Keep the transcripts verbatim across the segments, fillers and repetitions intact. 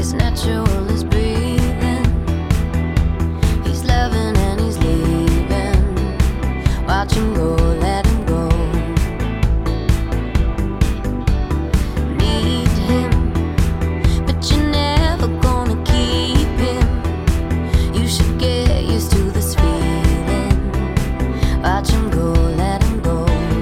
as natural as breathing. He's loving and he's leaving. Watch him go, let him go. Need him, but you're never gonna keep him. You should get used to this feeling. Watch him go, let him go.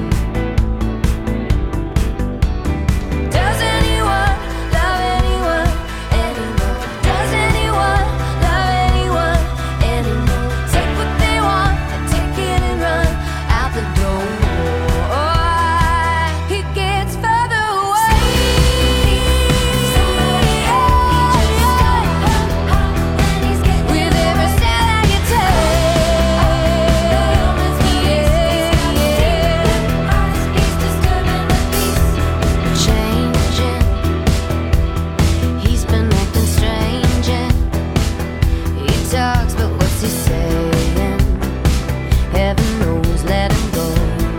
Does anyone love anyone anymore? Does anyone love anyone anymore? Take what they want and take it and run out the door. He gets further away. With every step that you take, changing. He's been acting strange. He talks, but what's he saying? Heaven knows, let him go.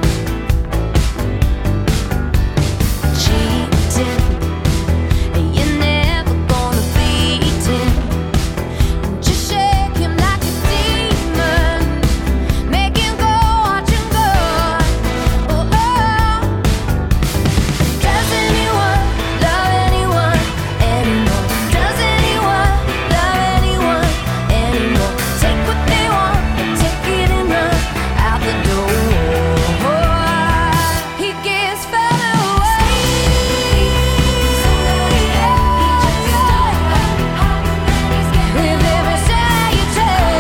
Cheating, you're never gonna beat him. Just shake him like a demon. Make him go, watch him go. Oh, oh. Does anyone love anyone anymore? Does anyone love anyone anymore? Take what they want and take it and run out the door. He gets further away. With every step you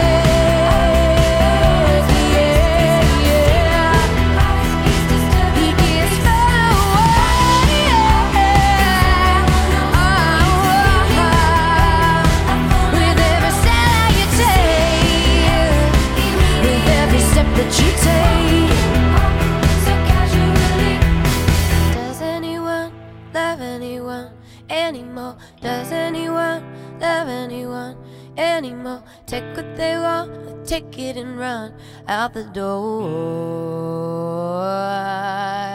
take, he gets further away. With every step you take, with every step that you take. Does anyone love anyone anymore? Does anyone love anyone anymore? Take what they want, take it and run out the door.